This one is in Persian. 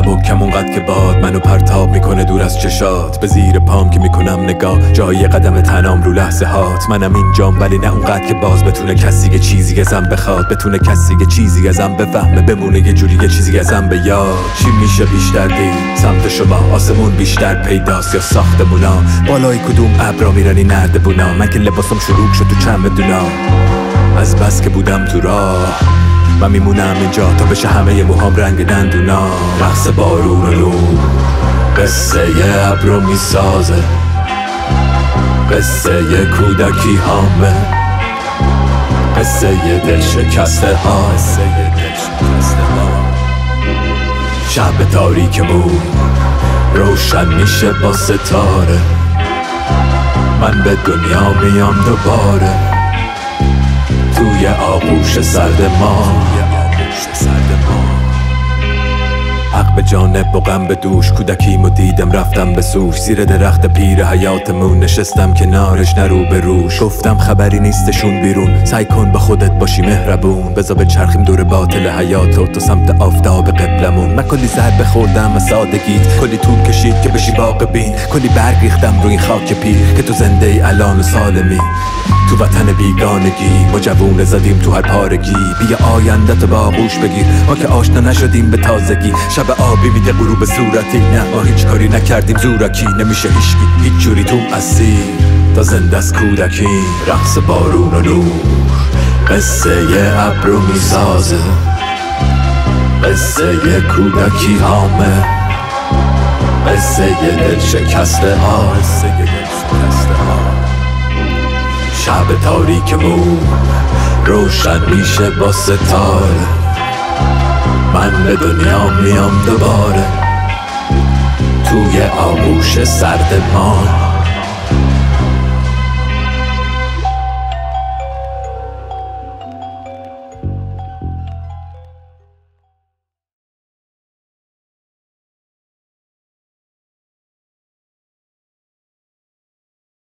سبکم اونقدر که باد منو پرتاب میکنه دور از چشات. به زیر پام که میکنم نگاه جای قدم تنام رو لحظه هات. منم اینجام ولی نه اونقدر که باز بتونه کسی یه چیزی ازم بخواد، بتونه کسی یه چیزی ازم بفهمه، بمونه یه جوری یه چیزی ازم به یاد. چی میشه بیشتر دید سمت شما؟ آسمون بیشتر پیداست یا ساختمونا؟ بالای کدوم ابرا میرنی نردبونا؟ من که لباسم شروع شد تو چند بدونا. از بس که بودم تو راه من میمونم اینجا تا بشه همه موهام رنگ دندونا. رقص بارون و نور قصه ابرو میسازه، قصه کودکی هامه، قصه دل شکسته ها. شب تاریکمون روشن میشه با ستاره. من به دنیا میام دوباره توی آغوش سرد ما. حق به جانب و غم به دوش، کودکیمو دیدم رفتم به سوش. زیر درخت پیر حیاتمون نشستم کنارش نه رو به روش. گفتم خبری نیستشون بیرون، سعی کن با خودت باشی مهربون. بذار بچرخیم دور باطل حیاتو تو سمت آفتاب قبلمون. من کلی ضربه خوردم از سادگیت، کلی طول کشید که بشی واقع بین. کلی برگ ریختم روی این خاک پیر که تو زنده ای الان و سالمی. تو وطن بیگانگی ما جوونه زدیم تو هر پارگی. بیا آینده تو با آغوش بگیر، ما که آشنا نشدیم به تازگی. شب آبی میده غروب صورتی، نه ما هیچ کاری نکردیم زورکی. نمیشه هیچکی هیچ جوری توم اسیر تا زنده از کودکی. رقص بارون و نور قصه ابرو میسازه، قصه کودکی هامه، قصه دل شکسته ها. شب تاریکمون روشن میشه با ستاره. من به دنیا میام دوباره توی آغوش سرد ما.